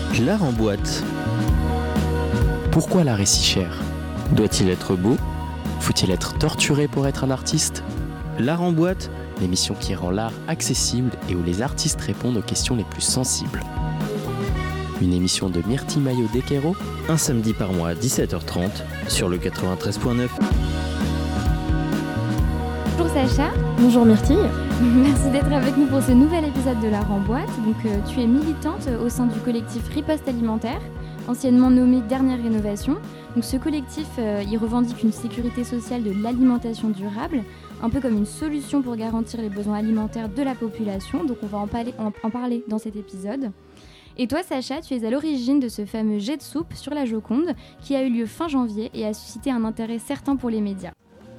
L'art en boîte. Pourquoi l'art est si cher ? Doit-il être beau ? Faut-il être torturé pour être un artiste ? L'art en boîte, l'émission qui rend l'art accessible et où les artistes répondent aux questions les plus sensibles. Une émission de Myrtille Maillot-Dequero, un samedi par mois à 17h30 sur le 93.9. Bonjour Sacha. Bonjour Myrtille. Merci d'être avec nous pour ce nouvel épisode de l'art en boîte. Donc, tu es militante au sein du collectif Riposte Alimentaire, anciennement nommé Dernière Rénovation. Donc, ce collectif, il revendique une sécurité sociale de l'alimentation durable, un peu comme une solution pour garantir les besoins alimentaires de la population. Donc, on va en parler dans cet épisode. Et toi, Sacha, tu es à l'origine de ce fameux jet de soupe sur la Joconde qui a eu lieu fin janvier et a suscité un intérêt certain pour les médias.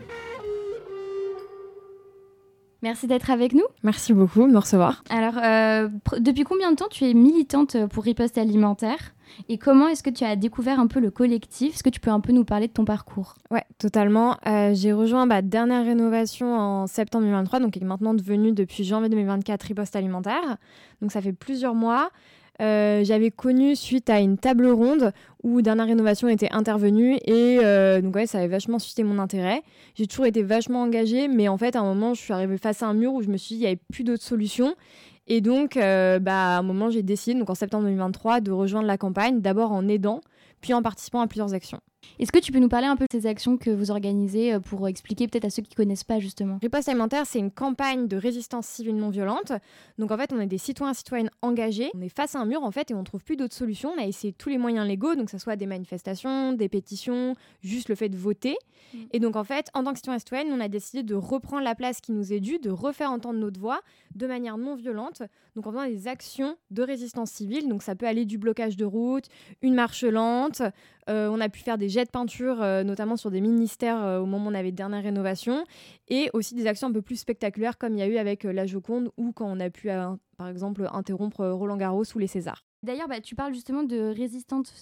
Merci d'être avec nous. Merci beaucoup de me recevoir. Alors, depuis combien de temps tu es militante pour Riposte Alimentaire ? Et comment est-ce que tu as découvert un peu le collectif ? Est-ce que tu peux un peu nous parler de ton parcours ? Ouais, totalement. J'ai rejoint Dernière Rénovation en septembre 2023, donc qui est maintenant devenue depuis janvier 2024 Riposte Alimentaire. Donc ça fait plusieurs mois. J'avais connu suite à une table ronde où Dernière Rénovation était intervenue et donc ouais, ça avait vachement suscité mon intérêt. J'ai toujours été vachement engagée, mais en fait à un moment je suis arrivée face à un mur où je me suis dit il n'y avait plus d'autres solutions. Et donc à un moment j'ai décidé, donc en septembre 2023, de rejoindre la campagne, d'abord en aidant, puis en participant à plusieurs actions. Est-ce que tu peux nous parler un peu de ces actions que vous organisez pour expliquer peut-être à ceux qui ne connaissent pas justement ? Riposte Alimentaire, c'est une campagne de résistance civile non violente. Donc en fait, on est des citoyens et citoyennes engagés. On est face à un mur en fait et on ne trouve plus d'autres solutions. On a essayé tous les moyens légaux, donc que ce soit des manifestations, des pétitions, juste le fait de voter. Et donc en fait, en tant que citoyens et citoyennes, on a décidé de reprendre la place qui nous est due, de refaire entendre notre voix de manière non violente. Donc en faisant des actions de résistance civile. Donc ça peut aller du blocage de route, une marche lente. On a pu faire des jets de peinture, notamment sur des ministères au moment où on avait Dernière Rénovation, et aussi des actions un peu plus spectaculaires comme il y a eu avec la Joconde ou quand on a pu, par exemple, interrompre Roland-Garros ou les Césars. D'ailleurs, tu parles justement de résistance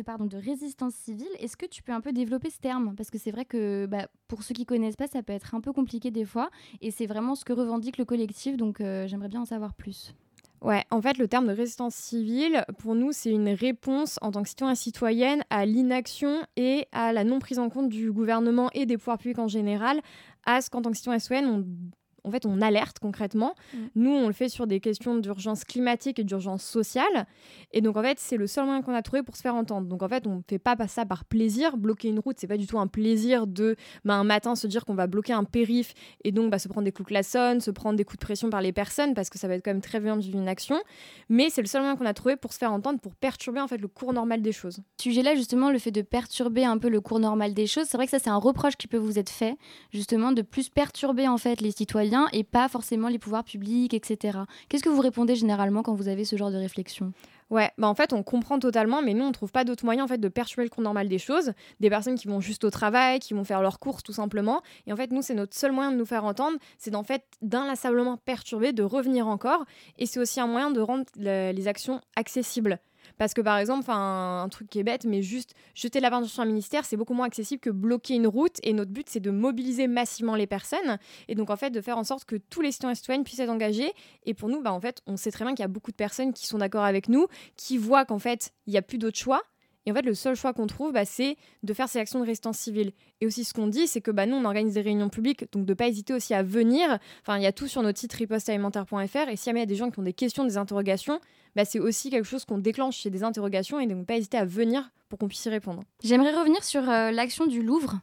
civile. Est-ce que tu peux un peu développer ce terme ? Parce que c'est vrai que pour ceux qui ne connaissent pas, ça peut être un peu compliqué des fois, et c'est vraiment ce que revendique le collectif, donc j'aimerais bien en savoir plus. Ouais, en fait, le terme de résistance civile, pour nous, c'est une réponse en tant que citoyen et citoyenne à l'inaction et à la non-prise en compte du gouvernement et des pouvoirs publics en général, à ce qu'en tant que citoyen et citoyenne, on alerte concrètement. Nous, on le fait sur des questions d'urgence climatique et d'urgence sociale. Et donc, en fait, c'est le seul moyen qu'on a trouvé pour se faire entendre. Donc, en fait, on ne fait pas ça par plaisir. Bloquer une route, c'est pas du tout un plaisir de, un matin, se dire qu'on va bloquer un périph' et donc se prendre des coups de klaxon, se prendre des coups de pression par les personnes parce que ça va être quand même très violent d'une action. Mais c'est le seul moyen qu'on a trouvé pour se faire entendre, pour perturber, en fait, le cours normal des choses. Ce sujet-là, justement, le fait de perturber un peu le cours normal des choses, c'est vrai que ça, c'est un reproche qui peut vous être fait, justement, de plus perturber, en fait, les citoyens et pas forcément les pouvoirs publics, etc. Qu'est-ce que vous répondez généralement quand vous avez ce genre de réflexion ? Ouais, en fait, on comprend totalement, mais nous, on trouve pas d'autre moyen en fait, de perturber le cours normal des choses. Des personnes qui vont juste au travail, qui vont faire leurs courses, tout simplement. Et en fait, nous, c'est notre seul moyen de nous faire entendre, c'est d'en fait, d'inlassablement perturber, de revenir encore. Et c'est aussi un moyen de rendre les actions accessibles. Parce que par exemple, un truc qui est bête, mais juste jeter la peinture sur un ministère, c'est beaucoup moins accessible que bloquer une route. Et notre but, c'est de mobiliser massivement les personnes. Et donc, en fait, de faire en sorte que tous les citoyens et citoyennes puissent être engagés. Et pour nous, en fait, on sait très bien qu'il y a beaucoup de personnes qui sont d'accord avec nous, qui voient qu'en fait, il n'y a plus d'autre choix. Et en fait, le seul choix qu'on trouve, c'est de faire ces actions de résistance civile. Et aussi, ce qu'on dit, c'est que nous, on organise des réunions publiques, donc de ne pas hésiter aussi à venir. Enfin, il y a tout sur notre site ripostealimentaire.fr. Et si jamais il y a des gens qui ont des questions, des interrogations, c'est aussi quelque chose qu'on déclenche chez des interrogations et donc ne pas hésiter à venir pour qu'on puisse y répondre. J'aimerais revenir sur l'action du Louvre,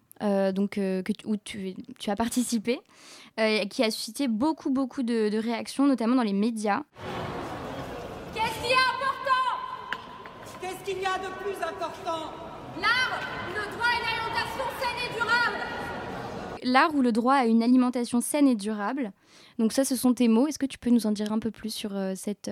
où tu as participé, qui a suscité beaucoup de réactions, notamment dans les médias. Qu'est-ce qui est important ? Qu'est-ce qu'il y a de plus important ? L'art, le droit à une alimentation saine et durable. L'art ou le droit à une alimentation saine et durable. Donc ça, ce sont tes mots. Est-ce que tu peux nous en dire un peu plus sur cet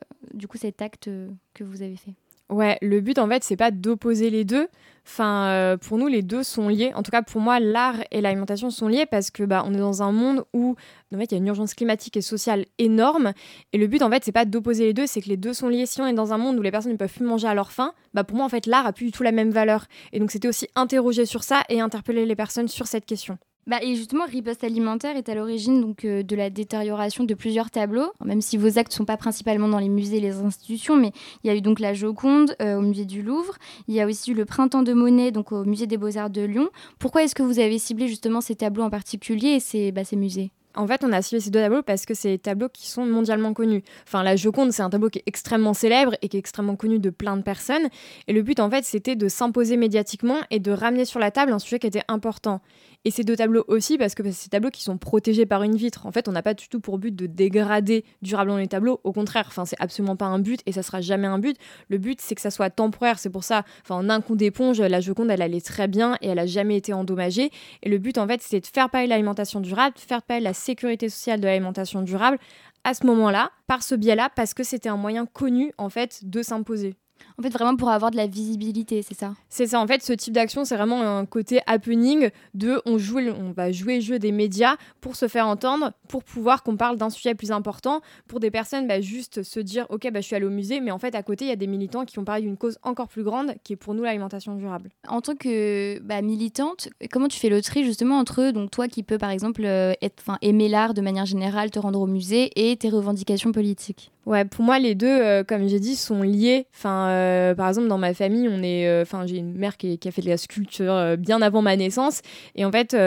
acte que vous avez fait ? Ouais, le but, en fait, c'est pas d'opposer les deux. Enfin, pour nous, les deux sont liés. En tout cas, pour moi, l'art et l'alimentation sont liés parce que on est dans un monde où, en fait, il y a une urgence climatique et sociale énorme. Et le but, en fait, c'est pas d'opposer les deux, c'est que les deux sont liés. Si on est dans un monde où les personnes ne peuvent plus manger à leur faim, pour moi, en fait, l'art a plus du tout la même valeur. Et donc, c'était aussi interroger sur ça et interpeller les personnes sur cette question. Et justement, Riposte Alimentaire est à l'origine donc, de la détérioration de plusieurs tableaux, même si vos actes ne sont pas principalement dans les musées et les institutions, mais il y a eu donc la Joconde au musée du Louvre, il y a aussi eu le Printemps de Monet donc, au musée des Beaux-Arts de Lyon. Pourquoi est-ce que vous avez ciblé justement ces tableaux en particulier et ces musées ? En fait, on a ciblé ces 2 tableaux parce que c'est des tableaux qui sont mondialement connus. Enfin, la Joconde, c'est un tableau qui est extrêmement célèbre et qui est extrêmement connu de plein de personnes. Et le but, en fait, c'était de s'imposer médiatiquement et de ramener sur la table un sujet qui était important. Et ces 2 tableaux aussi, parce que c'est ces tableaux qui sont protégés par une vitre. En fait, on n'a pas du tout pour but de dégrader durablement les tableaux. Au contraire, c'est absolument pas un but et ça sera jamais un but. Le but, c'est que ça soit temporaire. C'est pour ça, en un coup d'éponge, la Joconde, elle allait très bien et elle a jamais été endommagée. Et le but, en fait, c'est de faire parler l'alimentation durable, de faire parler la sécurité sociale de l'alimentation durable à ce moment-là, par ce biais-là, parce que c'était un moyen connu, en fait, de s'imposer. En fait, vraiment pour avoir de la visibilité, c'est ça ? C'est ça, en fait, ce type d'action, c'est vraiment un côté happening de on va jouer le jeu des médias pour se faire entendre, pour pouvoir qu'on parle d'un sujet plus important, pour des personnes juste se dire « Ok, je suis allée au musée », mais en fait, à côté, il y a des militants qui ont parlé d'une cause encore plus grande, qui est pour nous l'alimentation durable. En tant que militante, comment tu fais le tri justement entre donc, toi qui peux par exemple aimer l'art de manière générale, te rendre au musée, et tes revendications politiques ? Ouais, pour moi, les 2, comme j'ai dit, sont liés. Par exemple, dans ma famille, j'ai une mère qui a fait de la sculpture bien avant ma naissance. Et en fait,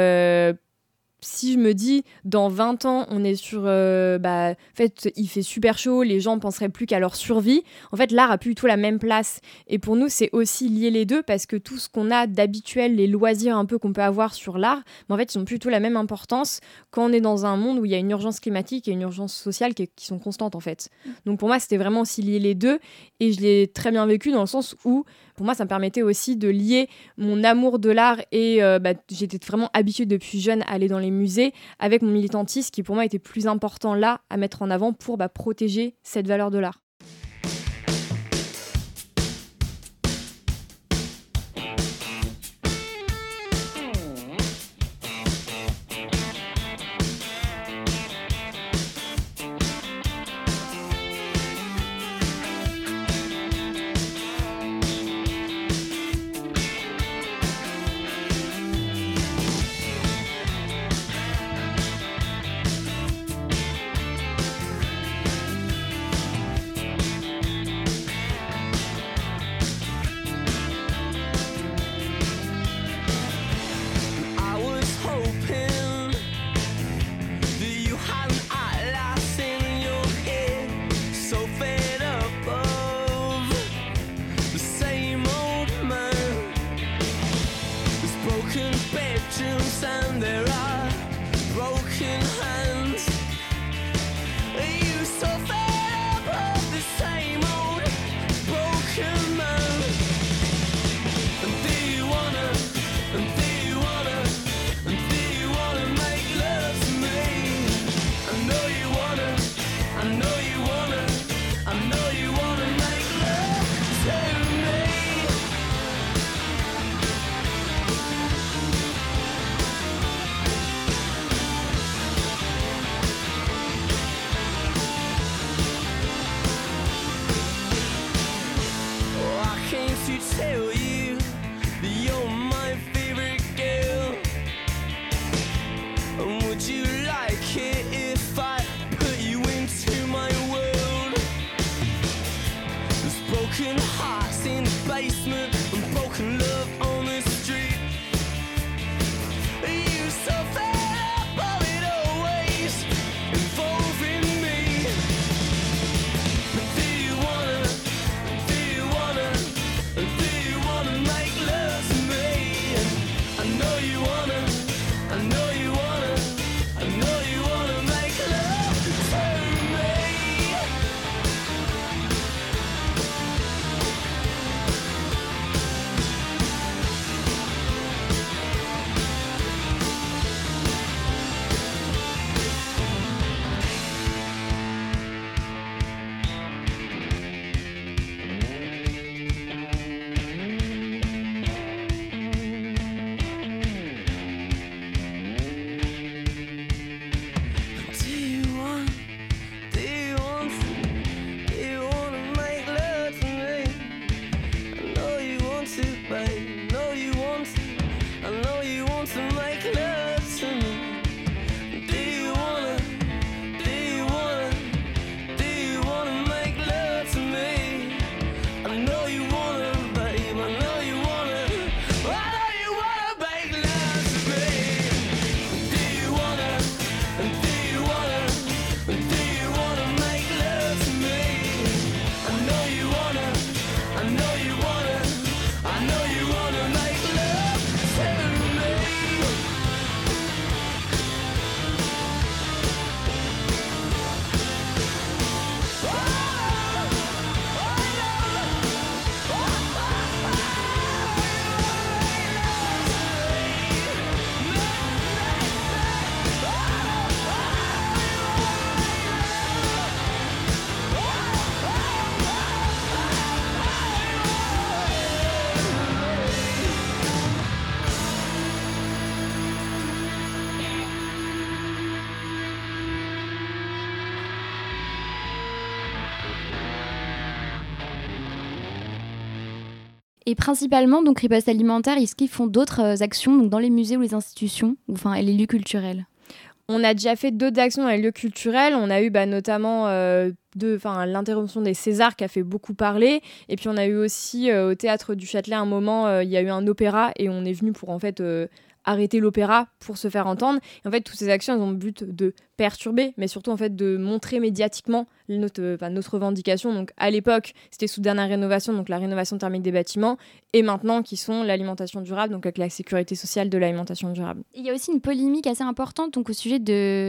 si je me dis, dans 20 ans, on est sur... en fait, il fait super chaud, les gens ne penseraient plus qu'à leur survie. En fait, l'art a plus du tout la même place. Et pour nous, c'est aussi lier les 2 parce que tout ce qu'on a d'habituel, les loisirs un peu qu'on peut avoir sur l'art, en fait, ils ont plus du tout la même importance quand on est dans un monde où il y a une urgence climatique et une urgence sociale qui sont constantes, en fait. Donc pour moi, c'était vraiment aussi lier les 2. Et je l'ai très bien vécu dans le sens où, pour moi, ça me permettait aussi de lier mon amour de l'art et j'étais vraiment habituée depuis jeune à aller dans les musées avec mon militantisme qui, pour moi, était plus important là à mettre en avant pour protéger cette valeur de l'art. Et principalement, donc Riposte Alimentaire, est-ce qu'ils font d'autres actions donc, dans les musées ou les institutions, et les lieux culturels ? On a déjà fait d'autres actions dans les lieux culturels. On a eu notamment l'interruption des Césars qui a fait beaucoup parler. Et puis on a eu aussi au Théâtre du Châtelet un moment, il y a eu un opéra et on est venu pour en fait arrêter l'opéra pour se faire entendre. Et en fait, toutes ces actions elles ont le but de perturber, mais surtout en fait de montrer médiatiquement notre revendication. Donc à l'époque, c'était sous dernière rénovation, donc la rénovation thermique des bâtiments, et maintenant qui sont l'alimentation durable, donc avec la sécurité sociale de l'alimentation durable. Il y a aussi une polémique assez importante donc, au sujet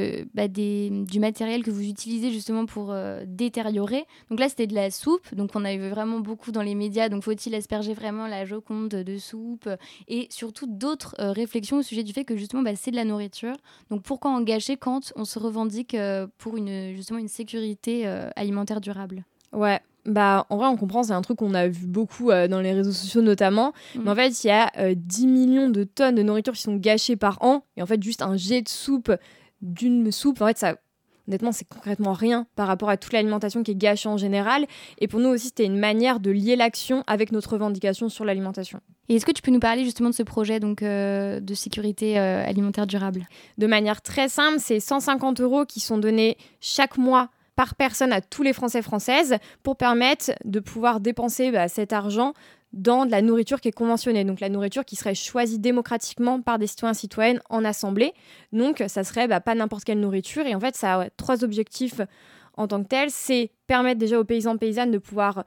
du matériel que vous utilisez justement pour détériorer. Donc là, c'était de la soupe, donc on a eu vraiment beaucoup dans les médias, donc faut-il asperger vraiment la Joconde de soupe, et surtout d'autres réflexions au sujet du fait que justement c'est de la nourriture. Donc pourquoi en gâcher quand on se revendique pour justement une sécurité alimentaire durable ? Ouais, en vrai, on comprend, c'est un truc qu'on a vu beaucoup dans les réseaux sociaux notamment. Mais en fait, il y a 10 millions de tonnes de nourriture qui sont gâchées par an. Et en fait, juste un jet de soupe, d'une soupe, en fait, ça... Honnêtement, c'est concrètement rien par rapport à toute l'alimentation qui est gâchée en général. Et pour nous aussi, c'était une manière de lier l'action avec notre revendication sur l'alimentation. Et est-ce que tu peux nous parler justement de ce projet de sécurité alimentaire durable ? De manière très simple, c'est 150 € qui sont donnés chaque mois par personne à tous les Françaises pour permettre de pouvoir dépenser cet argent dans de la nourriture qui est conventionnée, donc la nourriture qui serait choisie démocratiquement par des citoyens et citoyennes en assemblée. Donc ça serait pas n'importe quelle nourriture, et en fait ça a 3 objectifs en tant que tels. C'est permettre déjà aux paysans et paysannes de pouvoir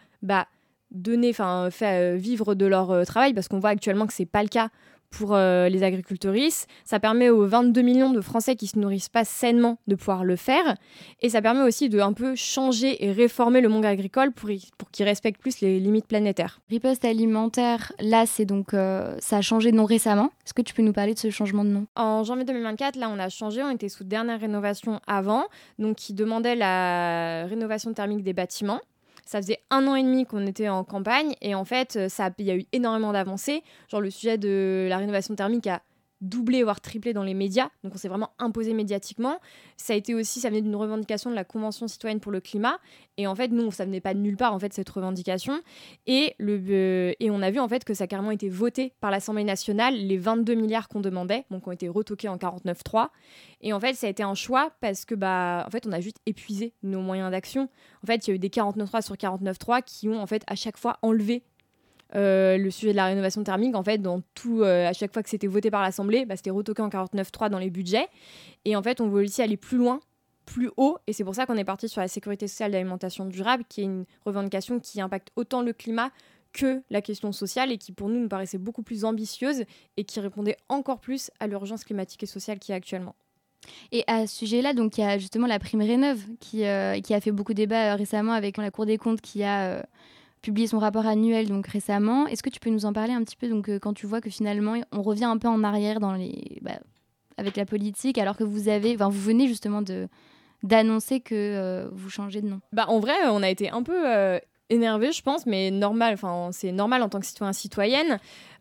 faire vivre de leur travail, parce qu'on voit actuellement que c'est pas le cas pour les agricultrices. Ça permet aux 22 millions de Français qui ne se nourrissent pas sainement de pouvoir le faire. Et ça permet aussi de un peu changer et réformer le monde agricole pour qu'il respecte plus les limites planétaires. Riposte Alimentaire, là, c'est donc, ça a changé de nom récemment. Est-ce que tu peux nous parler de ce changement de nom ? En janvier 2024, là, on a changé. On était sous dernière rénovation avant, donc qui demandait la rénovation thermique des bâtiments. Ça faisait 1 an et demi qu'on était en campagne et en fait, il y a eu énormément d'avancées. Genre le sujet de la rénovation thermique a doublé, voire triplé dans les médias. Donc on s'est vraiment imposé médiatiquement. Ça venait d'une revendication de la Convention citoyenne pour le climat. Et en fait, nous, ça venait pas de nulle part, en fait, cette revendication. Et on a vu, en fait, que ça a carrément été voté par l'Assemblée nationale, les 22 milliards qu'on demandait, donc qui ont été retoqués en 49.3. Et en fait, ça a été un choix parce que, en fait, on a juste épuisé nos moyens d'action. En fait, il y a eu des 49.3 sur 49.3 qui ont, en fait, à chaque fois enlevé le sujet de la rénovation thermique. En fait, dans tout, à chaque fois que c'était voté par l'Assemblée, c'était retoqué en 49.3 dans les budgets. Et en fait, on veut aussi aller plus loin, plus haut, et c'est pour ça qu'on est parti sur la sécurité sociale d'alimentation durable, qui est une revendication qui impacte autant le climat que la question sociale, et qui pour nous paraissait beaucoup plus ambitieuse et qui répondait encore plus à l'urgence climatique et sociale qu'il y a actuellement. Et à ce sujet-là, donc il y a justement la prime Rénov qui a fait beaucoup débat récemment avec la Cour des comptes qui a publié son rapport annuel donc récemment. Est-ce que tu peux nous en parler un petit peu quand tu vois que finalement on revient un peu en arrière avec la politique, alors que vous venez justement d'annoncer que vous changez de nom. En vrai, on a été un peu énervés, je pense, mais normal. C'est normal en tant que citoyenne.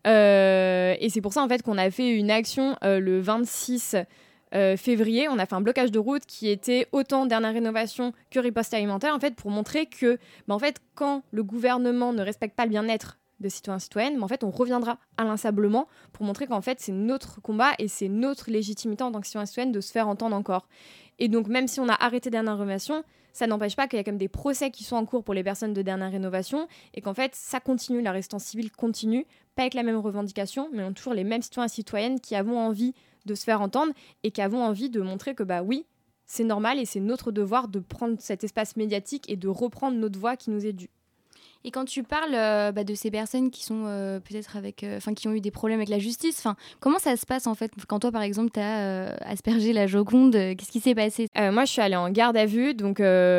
Et c'est pour ça en fait qu'on a fait une action le 26 février. On a fait un blocage de route qui était autant dernière rénovation que riposte alimentaire, en fait, pour montrer que en fait, quand le gouvernement ne respecte pas le bien-être de citoyens et citoyennes, en fait, on reviendra inlassablement pour montrer qu'en fait, c'est notre combat et c'est notre légitimité en tant que citoyens et citoyennes de se faire entendre encore. Et donc, même si on a arrêté dernière rénovation, ça n'empêche pas qu'il y a quand même des procès qui sont en cours pour les personnes de dernière rénovation et qu'en fait, ça continue, la résistance civile continue, pas avec la même revendication, mais on a toujours les mêmes citoyens et citoyennes qui avons envie de se faire entendre et qui avons envie de montrer que oui, c'est normal et c'est notre devoir de prendre cet espace médiatique et de reprendre notre voix qui nous est due. Et quand tu parles de ces personnes qui sont peut-être qui ont eu des problèmes avec la justice, comment ça se passe en fait quand toi par exemple tu as aspergé la Joconde, qu'est-ce qui s'est passé ? Moi je suis allée en garde à vue, donc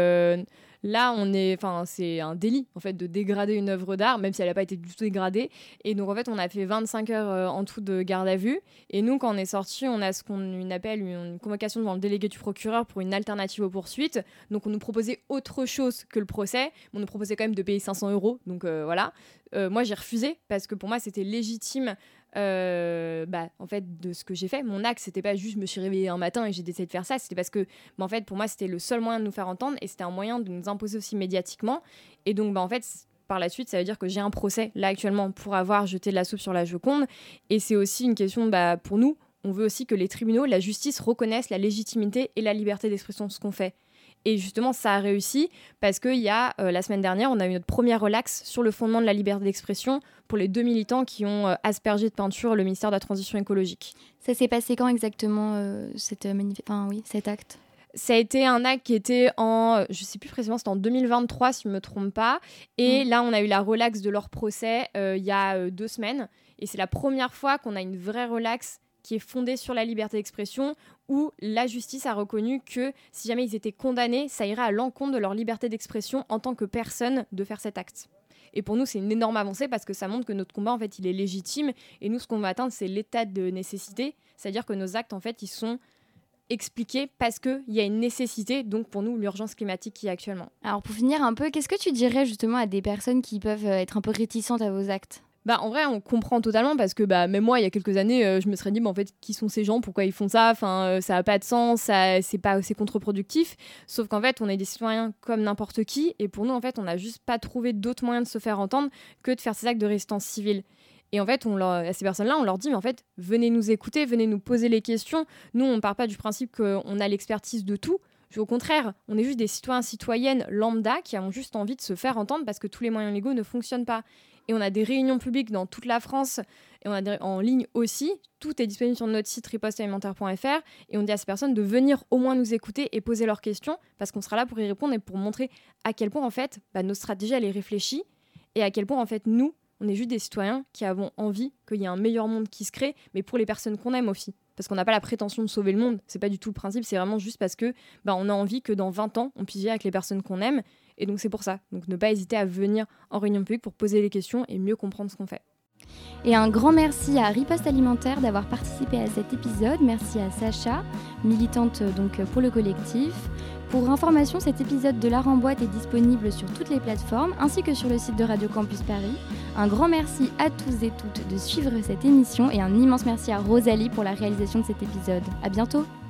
là c'est un délit en fait de dégrader une œuvre d'art, même si elle n'a pas été du tout dégradée. Et donc en fait on a fait 25 heures en tout de garde à vue. Et nous quand on est sortis, on a ce qu'on appelle une convocation devant le délégué du procureur pour une alternative aux poursuites. Donc on nous proposait autre chose que le procès, on nous proposait quand même de payer 500 €. Donc voilà. Moi j'ai refusé parce que pour moi c'était légitime. En fait de ce que j'ai fait, mon acte c'était pas juste je me suis réveillée un matin et j'ai décidé de faire ça, c'était parce que en fait pour moi c'était le seul moyen de nous faire entendre et c'était un moyen de nous imposer aussi médiatiquement. Et donc en fait par la suite, ça veut dire que j'ai un procès là actuellement pour avoir jeté de la soupe sur la Joconde. Et c'est aussi une question pour nous. On veut aussi que les tribunaux, la justice reconnaissent la légitimité et la liberté d'expression de ce qu'on fait. Et justement, ça a réussi parce qu'il y a, la semaine dernière, on a eu notre première relax sur le fondement de la liberté d'expression pour les 2 militants qui ont aspergé de peinture le ministère de la Transition écologique. Ça s'est passé quand exactement, cet acte ? Ça a été un acte qui était je ne sais plus précisément, c'était en 2023 si je ne me trompe pas. Et là, on a eu la relax de leur procès il y a 2 semaines. Et c'est la première fois qu'on a une vraie relax qui est fondée sur la liberté d'expression, où la justice a reconnu que si jamais ils étaient condamnés, ça irait à l'encontre de leur liberté d'expression en tant que personne de faire cet acte. Et pour nous, c'est une énorme avancée parce que ça montre que notre combat, en fait, il est légitime. Et nous, ce qu'on va atteindre, c'est l'état de nécessité. C'est-à-dire que nos actes, en fait, ils sont expliqués parce qu'il y a une nécessité. Donc, pour nous, l'urgence climatique qui est actuellement. Alors, pour finir un peu, qu'est-ce que tu dirais justement à des personnes qui peuvent être un peu réticentes à vos actes ? En vrai, on comprend totalement parce que même moi, il y a quelques années, je me serais dit, en fait, qui sont ces gens ? Pourquoi ils font ça ? Enfin, ça n'a pas de sens, c'est contre-productif. Sauf qu'en fait, on est des citoyens comme n'importe qui. Et pour nous, en fait, on n'a juste pas trouvé d'autres moyens de se faire entendre que de faire ces actes de résistance civile. Et en fait, à ces personnes-là, on leur dit, mais en fait, venez nous écouter, venez nous poser les questions. Nous, on ne part pas du principe qu'on a l'expertise de tout. Au contraire, on est juste des citoyennes lambda qui ont juste envie de se faire entendre parce que tous les moyens légaux ne fonctionnent pas. Et on a des réunions publiques dans toute la France et on a en ligne aussi. Tout est disponible sur notre site ripostealimentaire.fr et on dit à ces personnes de venir au moins nous écouter et poser leurs questions parce qu'on sera là pour y répondre et pour montrer à quel point en fait nos stratégies elles sont réfléchies et à quel point en fait nous on est juste des citoyens qui avons envie qu'il y ait un meilleur monde qui se crée, mais pour les personnes qu'on aime aussi. Parce qu'on n'a pas la prétention de sauver le monde, c'est pas du tout le principe, c'est vraiment juste parce que on a envie que dans 20 ans, on puisse vivre avec les personnes qu'on aime. Et donc c'est pour ça. Donc ne pas hésiter à venir en réunion publique pour poser les questions et mieux comprendre ce qu'on fait. Et un grand merci à Riposte Alimentaire d'avoir participé à cet épisode. Merci à Sacha, militante donc pour le collectif. Pour information, cet épisode de La Remboîte est disponible sur toutes les plateformes ainsi que sur le site de Radio Campus Paris. Un grand merci à tous et toutes de suivre cette émission et un immense merci à Rosalie pour la réalisation de cet épisode. À bientôt.